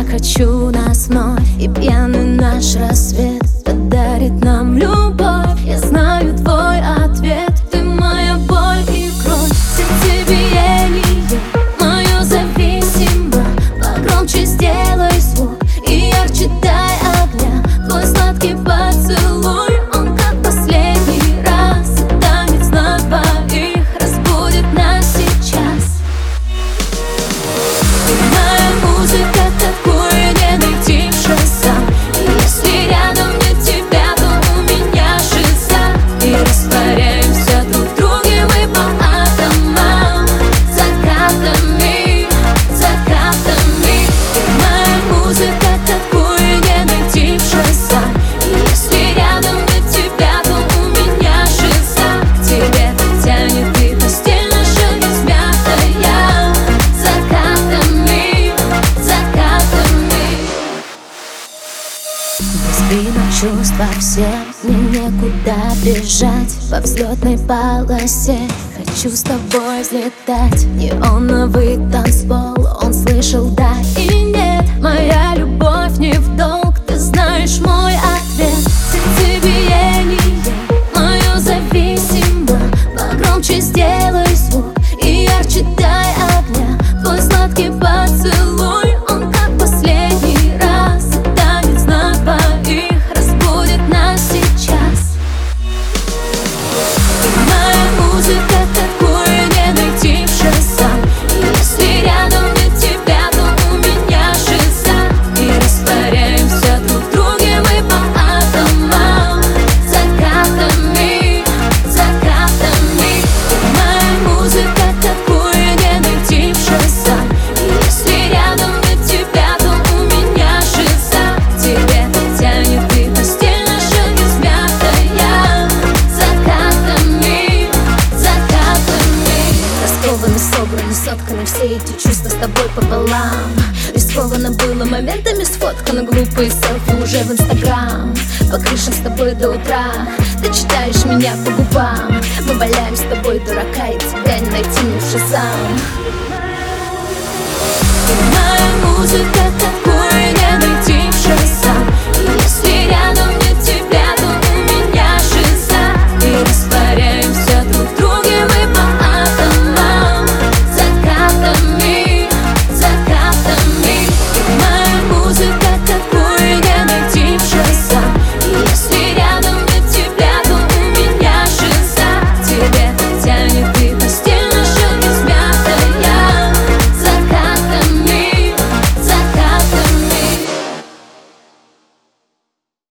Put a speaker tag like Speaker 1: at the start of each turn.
Speaker 1: хочу нас вновь, и пьяный наш рассвет подарит нам любовь. Я знаю твой ответ, ты моя боль и кровь. Сердцебиение мое зависимо, погромче сделай звук и ярче дай огня. Твой сладкий поцелуй, он как последний раз, танец на двоих разбудит нас сейчас. Моя музыка, такую не найти в шоссе. Если рядом нет тебя, то у меня шиза. И растворяемся друг в друге мы по атомам, закатами, закатами. Моя музыка, такую не найти в шоссе. Если рядом нет тебя, то у меня шиза. К тебе тянет и постель наша измятая, закатами, закатами. Без спинок чувства все, мне некуда бежать. По взлетной полосе хочу с тобой взлетать. Неоновый танцпол, он слышал да и нет. Моя любовь не в долг, ты знаешь мой ответ. Сердцебиение мое зависимо, погромче сделай звук и ярче дай огня. Твой сладкий поцелуй, он как последний раз, танец на двоих разбудит нас сейчас. Моя музыка, такую не найти в шоссе. Если рядом нет тебя, то у меня шиза. И растворяемся друг в друге мы по атомам, закатами, закатами. Моя музыка, такую не найти в шоссе. Если рядом нет тебя, то у меня шиза. К тебе тянет и постель наша измятая, закатами, закатами. Раскованы, собраны, сотканы все эти чувства с тобой пополам. Рискованно было моментами сфоткано, глупые селфи уже в Инстаграм. По крышам с тобой до утра, ты читаешь меня по губам. Мы валяем с тобой дурака, и тебя не найти ни в Шазам. Моя музыка, такую не найти